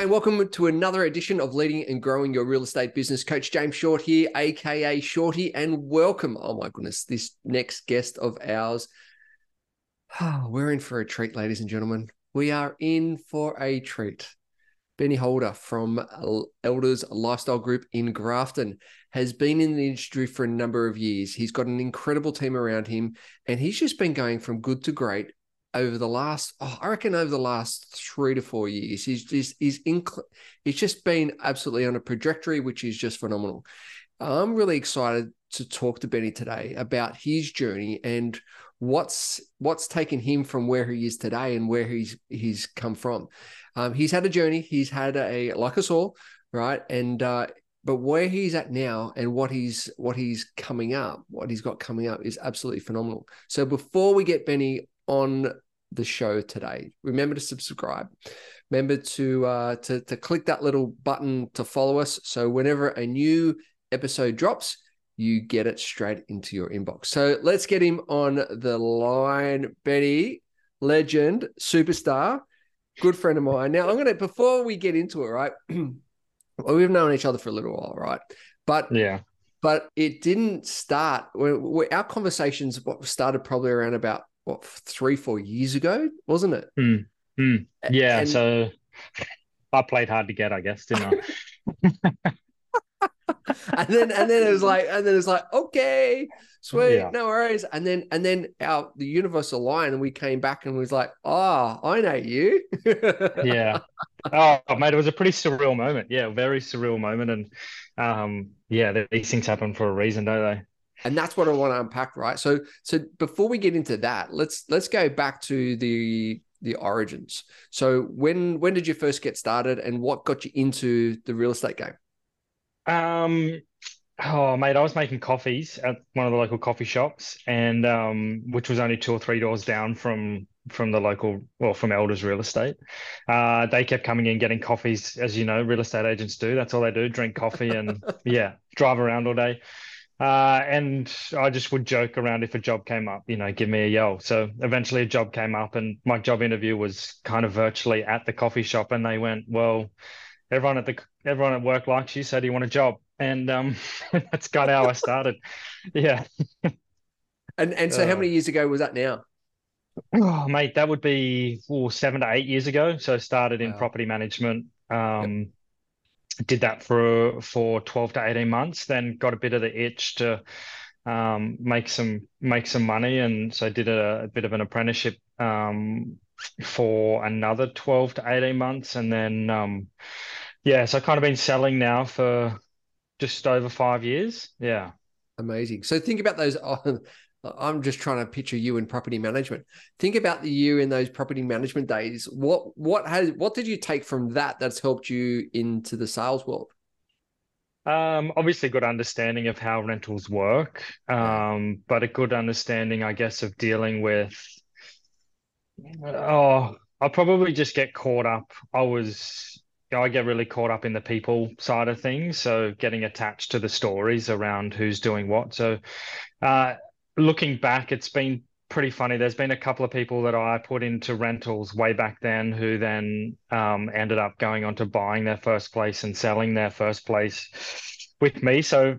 G'day, welcome to another edition of Leading and Growing Your Real Estate Business. Coach James Short here, aka Shorty, and welcome. Oh my goodness, this next guest of ours. We're in for a treat, ladies and gentlemen. We are in for a treat. Benny Holder from Elders Lifestyle Group in Grafton has been in the industry for a number of years. He's got an incredible team around him, and he's just been going from good to great over the last, over the last 3 to 4 years. He's just been absolutely on a trajectory, which is just phenomenal. I'm really excited to talk to Benny today about his journey and what's taken him from where he is today and where he's come from. He's had a journey. He's had like us all, right? And but where he's at now and what he's got coming up is absolutely phenomenal. So before we get Benny on the show today, remember to subscribe. Remember to click that little button to follow us. So whenever a new episode drops, you get it straight into your inbox. So let's get him on the line. Benny, legend, superstar, good friend of mine. Now before we get into it, right? Well, we've known each other for a little while, right? But it didn't start. Our conversations started probably around about 3-4 years ago, wasn't it? Yeah. So I played hard to get, I guess, didn't I? and then it was like, okay, sweet, Yeah. no worries. And then the universe aligned, and we came back and was like, I know you. Yeah. Oh, mate, it was a pretty surreal moment. Yeah, very surreal moment. And these things happen for a reason, don't they? And that's what I want to unpack, right? So before we get into that, let's go back to the origins. So when did you first get started, and what got you into the real estate game? Mate, I was making coffees at one of the local coffee shops, and which was only 2 or 3 doors down from the local, from Elders Real Estate. They kept coming in getting coffees, as you know, real estate agents do. That's all they do, drink coffee and drive around all day. And I just would joke around if a job came up, give me a yell. So eventually a job came up, and my job interview was kind of virtually at the coffee shop, and they went, well, everyone at work likes you, so do you want a job? And that's kind of how I started. Yeah. And so how many years ago was that now? Oh, mate, that would be 7 to 8 years ago. So I started in Wow. property management. Yep. Did that for 12 to 18 months, then got a bit of the itch to make some money, and so did a bit of an apprenticeship for another 12 to 18 months, and then so I've kind of been selling now for just over 5 years. Yeah. Amazing. So think about those. I'm just trying to picture you in property management. Think about the you in those property management days. What did you take from that's helped you into the sales world? Obviously good understanding of how rentals work, but a good understanding, I guess, of dealing with, I probably just get caught up. I get really caught up in the people side of things. So getting attached to the stories around who's doing what. So, looking back, it's been pretty funny. There's been a couple of people that I put into rentals way back then who then ended up going on to buying their first place and selling their first place with me. So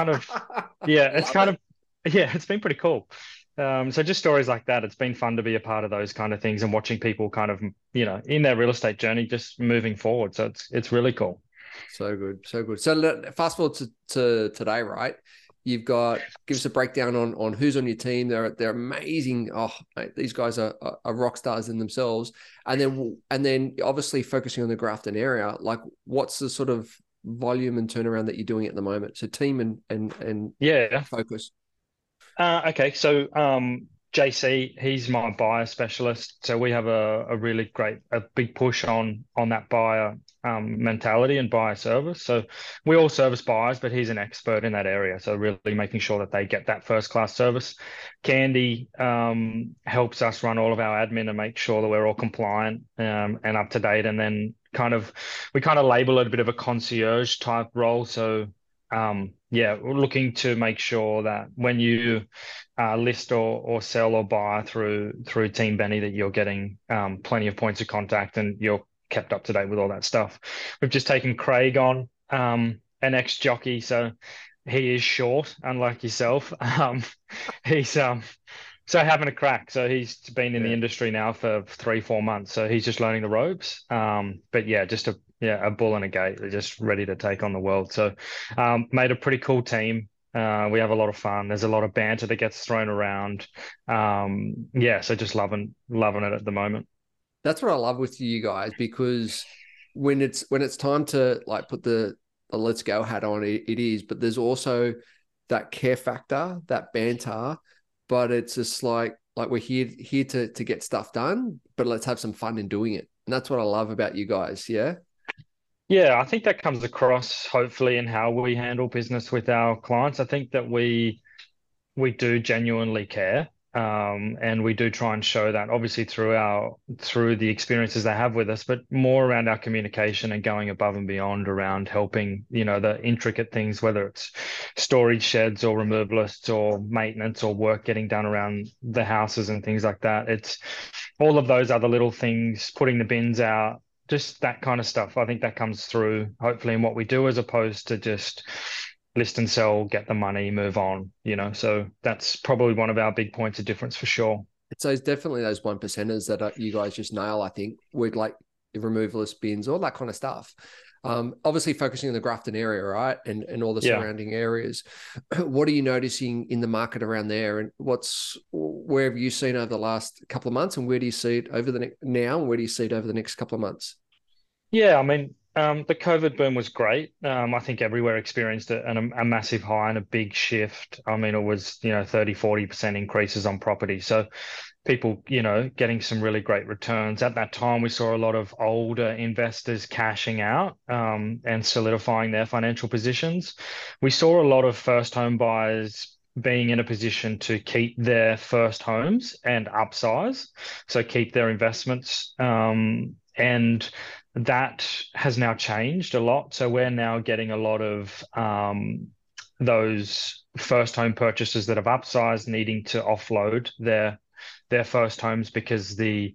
it's been pretty cool. So just stories like that. It's been fun to be a part of those kind of things and watching people kind of, in their real estate journey, just moving forward. So it's really cool. So good, so good. So fast forward to today, right? You've got, give us a breakdown on who's on your team. They're amazing. Oh, mate, these guys are rock stars in themselves. And then obviously focusing on the Grafton area, like what's the sort of volume and turnaround that you're doing at the moment? So team and focus. Okay, so JC, he's my buyer specialist. So we have a really big push on that buyer mentality and buyer service. So we all service buyers, but he's an expert in that area. So really making sure that they get that first class service. Candy helps us run all of our admin and make sure that we're all compliant and up to date. And then we kind of label it a bit of a concierge type role. So we're looking to make sure that when you list or sell or buy through Team Benny, that you're getting plenty of points of contact and you're kept up to date with all that stuff. We've just taken Craig on, an ex-jockey, so he is short, unlike yourself. He's so having a crack. So he's been in the Yeah. industry now for 3, 4 months. So he's just learning the ropes. But yeah, just a bull and a gate. They're just ready to take on the world. So made a pretty cool team. We have a lot of fun. There's a lot of banter that gets thrown around. Yeah, so just loving it at the moment. That's what I love with you guys, because when it's time to like put the let's go hat on, it is, but there's also that care factor, that banter, but it's just like we're here to get stuff done, but let's have some fun in doing it. And that's what I love about you guys. Yeah. Yeah, I think that comes across hopefully in how we handle business with our clients. I think that we do genuinely care, and we do try and show that obviously through the experiences they have with us, but more around our communication and going above and beyond around helping, the intricate things, whether it's storage sheds or removalists or maintenance or work getting done around the houses and things like that. It's all of those other little things, putting the bins out, just that kind of stuff. I think that comes through hopefully in what we do, as opposed to just list and sell, get the money, move on. So that's probably one of our big points of difference for sure. It's definitely those 1%ers that you guys just nail, I think, with like the removalist bins, all that kind of stuff. Obviously focusing on the Grafton area, right? And all the Yeah. surrounding areas. What are you noticing in the market around there? And where have you seen over the last couple of months, and where do you see it over the now? And where do you see it over the next couple of months? Yeah, I mean, the COVID boom was great. I think everywhere experienced a massive high and a big shift. I mean, it was, 30, 40% increases on property. So people, getting some really great returns. At that time, we saw a lot of older investors cashing out, and solidifying their financial positions. We saw a lot of first home buyers being in a position to keep their first homes and upsize, so keep their investments. And that has now changed a lot. So we're now getting a lot of those first home purchases that have upsized, needing to offload their first homes because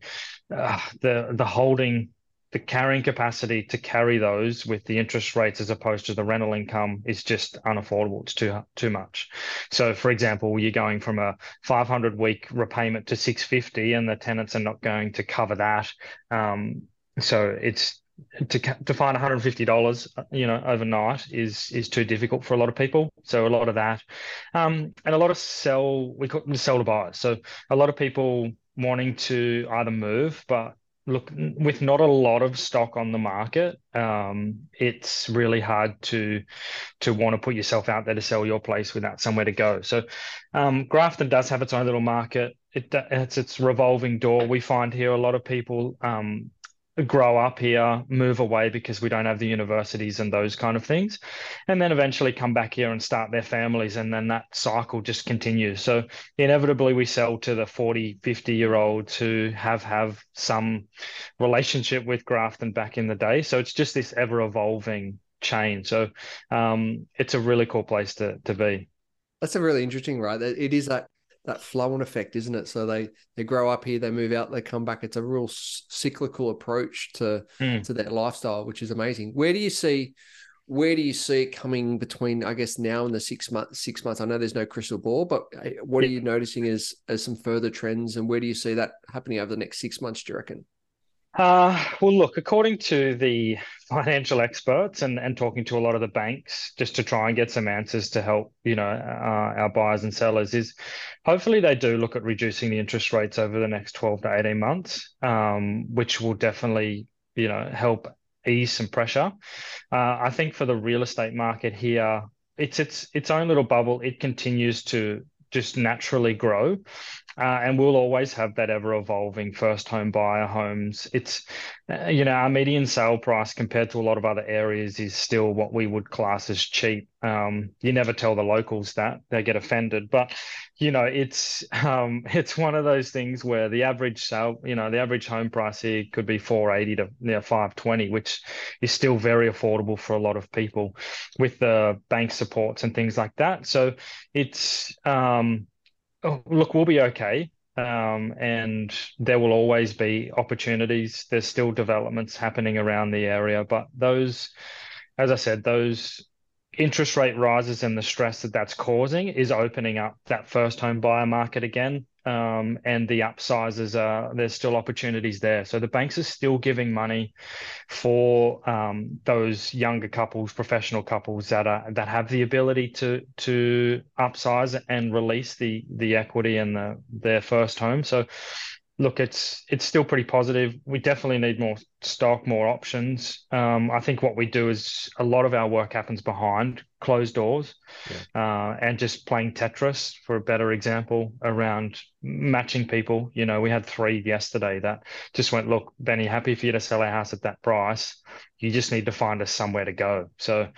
the holding, the carrying capacity to carry those with the interest rates as opposed to the rental income is just unaffordable. It's too much. So for example, you're going from a 500-week repayment to 650, and the tenants are not going to cover that. So it's to find $150, overnight is too difficult for a lot of people. So a lot of that, and a lot of we call them sell to buy. So a lot of people wanting to either move, but look, with not a lot of stock on the market, it's really hard to want to put yourself out there to sell your place without somewhere to go. So Grafton does have its own little market. It's its revolving door. We find here a lot of people grow up here, move away because we don't have the universities and those kind of things, and then eventually come back here and start their families, and then that cycle just continues. So inevitably we sell to the 40, 50-year-olds who have some relationship with Grafton back in the day. So it's just this ever-evolving chain. So it's a really cool place to be. That's a really interesting, right? It is that flow-on effect, isn't it? So they grow up here, they move out, they come back. It's a real cyclical approach to their lifestyle, which is amazing. Where do you see it coming between, I guess, now and the 6 months? I know there's no crystal ball, but what are you noticing as some further trends, and where do you see that happening over the next 6 months, do you reckon? Well, look, according to the financial experts and talking to a lot of the banks, just to try and get some answers to help, our buyers and sellers, is hopefully they do look at reducing the interest rates over the next 12 to 18 months, which will definitely, help ease some pressure. I think for the real estate market here, it's its own little bubble. It continues to just naturally grow. And we'll always have that ever evolving first home buyer homes. It's, our median sale price compared to a lot of other areas is still what we would class as cheap. You never tell the locals that, they get offended, but it's one of those things where the average sale, the average home price here could be 480 to 520, which is still very affordable for a lot of people with the bank supports and things like that. So it's, oh, look, we'll be okay. and there will always be opportunities. There's still developments happening around the area, but those, as I said, those interest rate rises and the stress that that's causing is opening up that first home buyer market again. And the upsizes there's still opportunities there. So the banks are still giving money for those younger couples, professional couples that have the ability to upsize and release the equity in their first home. So look, it's still pretty positive. We definitely need more stock, more options. I think what we do is a lot of our work happens behind closed doors, and just playing Tetris, for a better example, around matching people. You know, we had 3 yesterday that just went, look, Benny, happy for you to sell our house at that price. You just need to find us somewhere to go. So,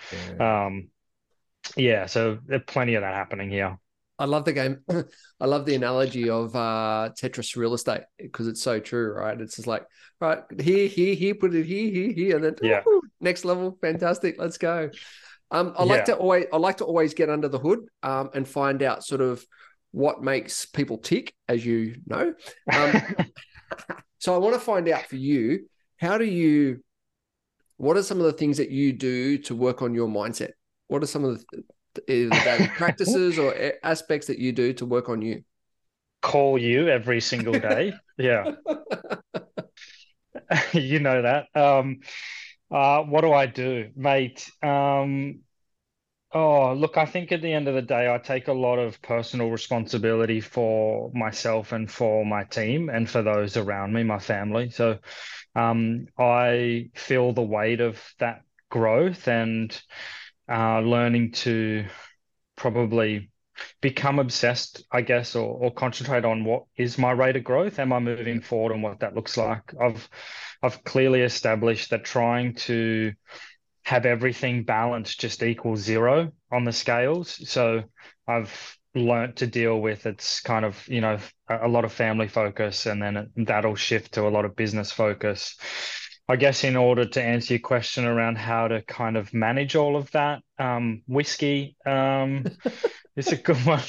so there's plenty of that happening here. I love the game. I love the analogy of Tetris real estate, because it's so true, right? It's just like, right, here, put it here, and then next level, fantastic, let's go. I like to always get under the hood and find out sort of what makes people tick, as you know. So I want to find out for you, what are some of the things that you do to work on your mindset? What are some of the daily practices or aspects that you do to work on you? Call you every single day. Yeah. You know that. What do I do, mate? Look, I think at the end of the day, I take a lot of personal responsibility for myself and for my team and for those around me, my family. So I feel the weight of that growth and learning to probably become obsessed, I guess, or concentrate on what is my rate of growth. Am I moving forward and what that looks like? I've clearly established that trying to have everything balanced just equals 0 on the scales. So I've learnt to deal with, it's kind of, you know, a lot of family focus, and then that'll shift to a lot of business focus. I guess in order to answer your question around how to kind of manage all of that, whiskey is a good one.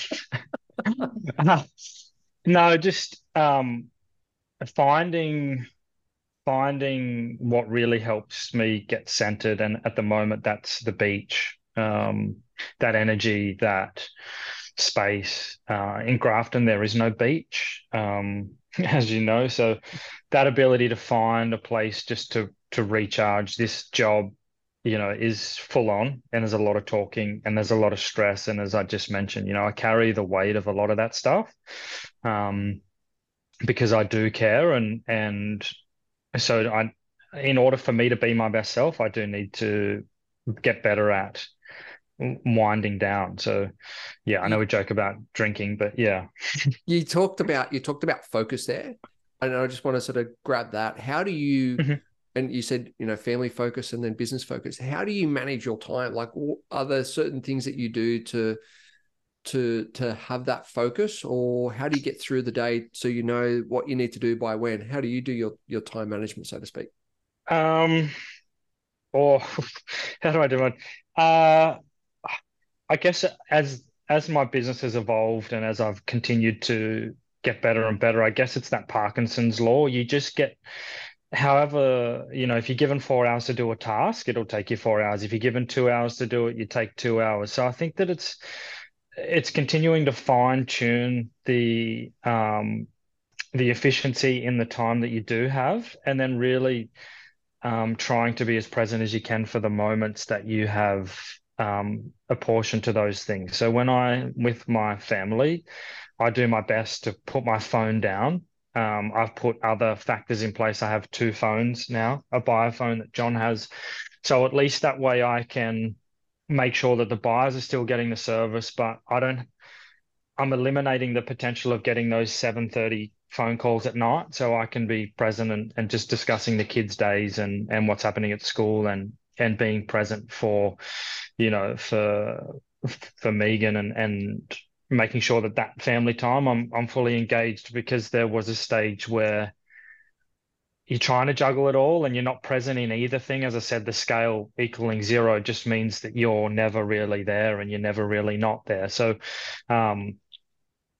No, just finding what really helps me get centered, and at the moment that's the beach. That energy, that space. In Grafton there is no beach, as you know, so that ability to find a place just to recharge. This job, you know, is full on, and there's a lot of talking and there's a lot of stress, and as I just mentioned, you know, I carry the weight of a lot of that stuff, because I do care, and so in order for me to be my best self, I do need to get better at winding down. So I know we joke about drinking, but you talked about focus there, and I just want to sort of grab that. How do you and you said, you know, family focus and then business focus, how do you manage your time? Like, are there certain things that you do to have that focus, or how do you get through the day so you know what you need to do by when? How do you do your time management, so to speak? Or how do I do it? I guess as my business has evolved and as I've continued to get better and better, I guess it's that Parkinson's law. You just get, however, you know, if you're given 4 hours to do a task, it'll take you 4 hours. If you're given 2 hours to do it, you take 2 hours. So I think that it's continuing to fine tune the efficiency in the time that you do have, and then really trying to be as present as you can for the moments that you have apportioned to those things. So when with my family, I do my best to put my phone down. I've put other factors in place. I have 2 phones now, a buyer phone that John has. So at least that way I can make sure that the buyers are still getting the service, but I'm eliminating the potential of getting those 7:30 phone calls at night, so I can be present and just discussing the kids' days and what's happening at school, and being present for, you know, for Megan, and making sure that family time I'm fully engaged, because there was a stage where you're trying to juggle it all and you're not present in either thing. As I said, the scale equaling 0 just means that you're never really there and you're never really not there. So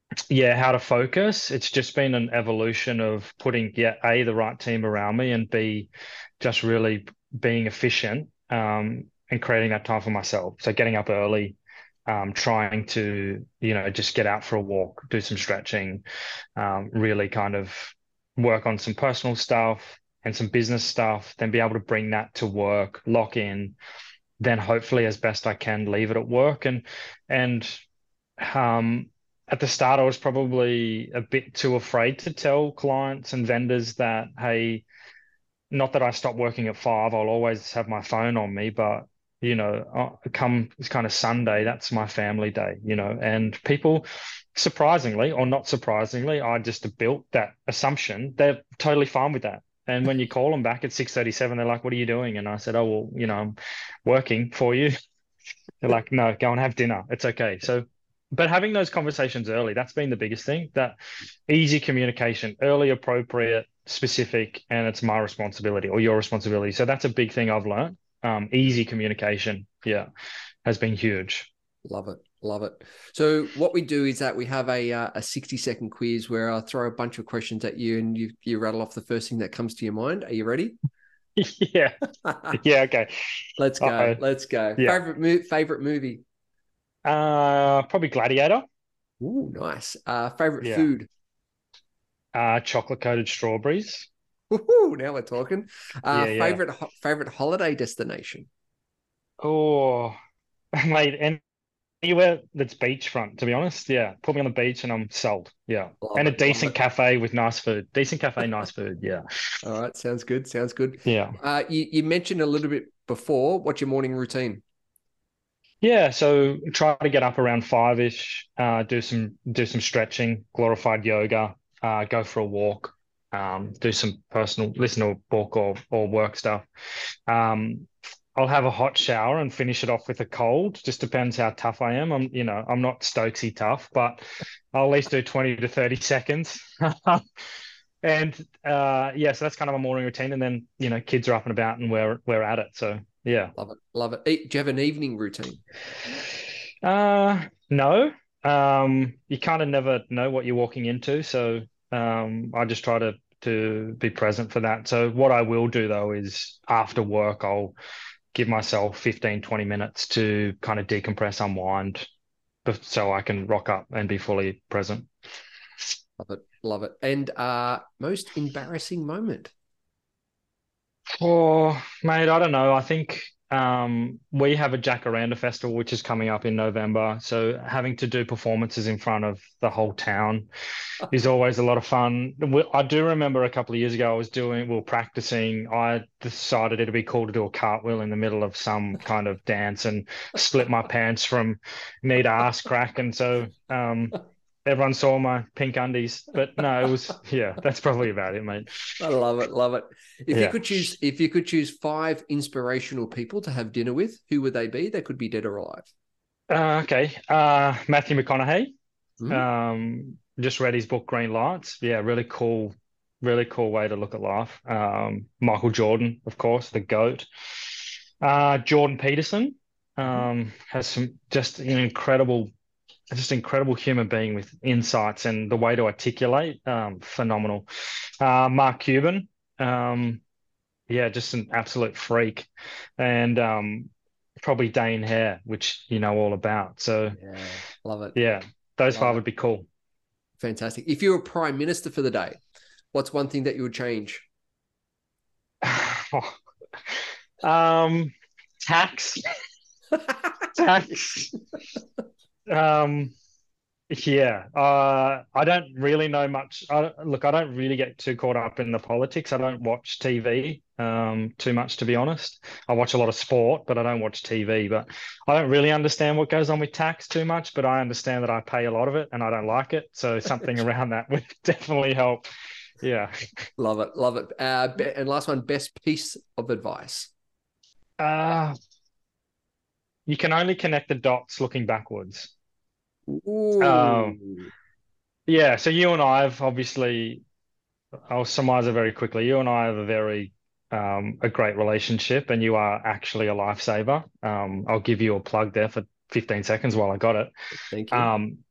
yeah, how to focus. It's just been an evolution of putting, yeah, A, the right team around me, and B, just really being efficient, and creating that time for myself. So getting up early, trying to, just get out for a walk, do some stretching, really kind of work on some personal stuff and some business stuff, then be able to bring that to work, lock in, then hopefully as best I can leave it at work. And um, at the start, I was probably a bit too afraid to tell clients and vendors that, hey, not that I stop working at 5, I'll always have my phone on me, but come it's kind of Sunday, that's my family day, and people, surprisingly or not surprisingly, I just built that assumption. They're totally fine with that. And when you call them back at 6:37, they're like, "What are you doing?" And I said, "Oh, well, I'm working for you." They're like, "No, go and have dinner. It's okay." So, but having those conversations early, that's been the biggest thing. That easy communication, early, appropriate, specific, and it's my responsibility or your responsibility. So that's a big thing I've learned. Easy communication, yeah, has been huge. Love it. Love it. So what we do is that we have a 60-second quiz where I throw a bunch of questions at you and you rattle off the first thing that comes to your mind. Are you ready? Yeah. Yeah, okay. Let's go. Uh-oh. Let's go. Yeah. Favorite movie? Probably Gladiator. Ooh, nice. Favorite Yeah. food? Chocolate coated strawberries. Woohoo, now we're talking. Yeah, yeah. Favorite holiday destination? Oh, mate, anywhere that's beachfront, to be honest. Yeah. Put me on the beach and I'm sold. Yeah. Love And a it. Love decent it. cafe with nice food. Decent cafe, nice food. Yeah. All right. Sounds good. Sounds good. Yeah. You mentioned a little bit before. What's your morning routine? Yeah, so try to get up around 5-ish, do some stretching, glorified yoga, go for a walk, do some personal, listen to a book or work stuff. Um, I'll have a hot shower and finish it off with a cold. Just depends how tough I am. I'm not Stokesy tough, but I'll at least do 20 to 30 seconds. And yeah, so that's kind of a morning routine. And then, kids are up and about and we're at it. So yeah. Love it. Love it. Do you have an evening routine? No. You kind of never know what you're walking into, so I just try to be present for that. So what I will do though is after work, I'll give myself 15, 20 minutes to kind of decompress, unwind, so I can rock up and be fully present. Love it. Love it. And most embarrassing moment? Oh, mate, I don't know. I think we have a Jacaranda festival which is coming up in November. So having to do performances in front of the whole town is always a lot of fun. I do remember a couple of years ago we were practicing. I decided it'd be cool to do a cartwheel in the middle of some kind of dance and split my pants from knee to ass crack. And so everyone saw my pink undies. But no, yeah, that's probably about it, mate. I love it. Love it. Yeah. If you could choose 5 inspirational people to have dinner with, who would they be? They could be dead or alive. Okay. Matthew McConaughey. Mhm. Just read his book Green Lights. Yeah, really cool way to look at life. Michael Jordan, of course, the GOAT. Jordan Peterson has some just incredible human being with insights and the way to articulate. Phenomenal. Mark Cuban. Yeah, just an absolute freak. And probably Dane Hare, which you know all about. So Yeah, love it. yeah, those Love 5 it. would be cool. Fantastic. If you were prime minister for the day, what's one thing that you would change? Um, tax, tax. Um, yeah. I don't really know much. Look, I don't really get too caught up in the politics. I don't watch TV too much, to be honest. I watch a lot of sport, but I don't watch TV. But I don't really understand what goes on with tax too much. But I understand that I pay a lot of it, and I don't like it. So something around that would definitely help. Yeah. Love it. Love it. And last one, best piece of advice. Uh, you can only connect the dots looking backwards. Um, Ooh. yeah, so you and I have obviously, I'll surmise it very quickly. You and I have a great relationship, and you are actually a lifesaver. I'll give you a plug there for 15 seconds while I got it. Thank you. Um,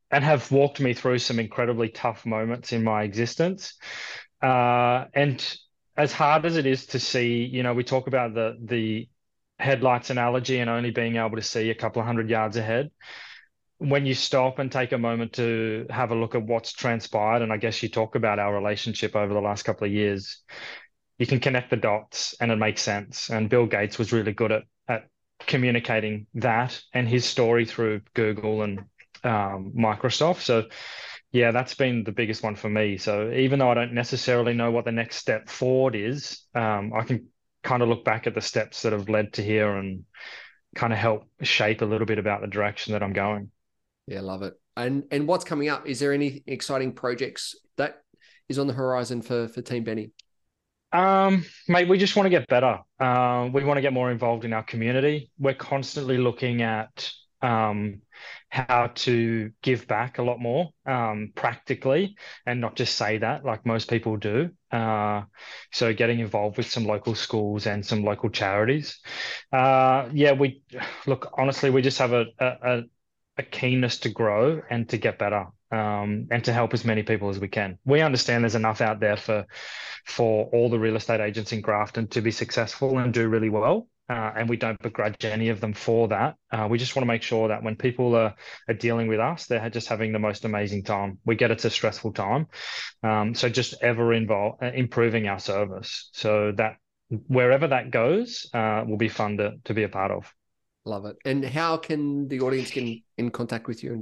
and have walked me through some incredibly tough moments in my existence. And as hard as it is to see, we talk about the headlights analogy and only being able to see a couple of 100 yards ahead. When you stop and take a moment to have a look at what's transpired, and I guess you talk about our relationship over the last couple of years, you can connect the dots and it makes sense. And Bill Gates was really good at communicating that and his story through Google and Microsoft. So yeah, that's been the biggest one for me. So even though I don't necessarily know what the next step forward is, I can kind of look back at the steps that have led to here and kind of help shape a little bit about the direction that I'm going. Yeah, love it. And what's coming up? Is there any exciting projects that is on the horizon for Team Benny? Mate, we just want to get better. We want to get more involved in our community. We're constantly looking at how to give back a lot more practically and not just say that like most people do. So getting involved with some local schools and some local charities. Yeah, we look, honestly, we just have a keenness to grow and to get better, and to help as many people as we can. We understand there's enough out there for all the real estate agents in Grafton to be successful and do really well. And we don't begrudge any of them for that. We just want to make sure that when people are dealing with us, they're just having the most amazing time. We get it's a stressful time. So just ever improving our service so that wherever that goes will be fun to be a part of. Love it. And how can the audience get in contact with you?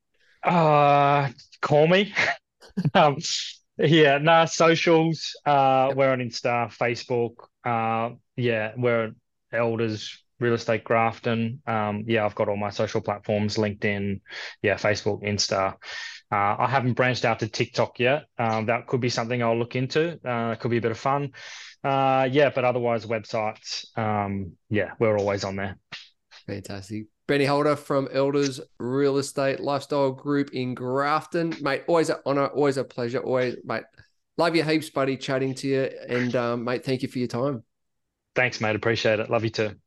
Call me. Yeah, no, socials. We're on Insta, Facebook. Yeah, we're Elders Real Estate Grafton. Yeah, I've got all my social platforms, LinkedIn, yeah, Facebook, Insta. I haven't branched out to TikTok yet. That could be something I'll look into. It could be a bit of fun. Yeah, but otherwise websites. Yeah, we're always on there. Fantastic. Benny Holder from Elders Real Estate Lifestyle Group in Grafton. Mate, always an honor, always a pleasure. Always, mate, love you heaps, buddy, chatting to you. And, mate, thank you for your time. Thanks, mate. Appreciate it. Love you too.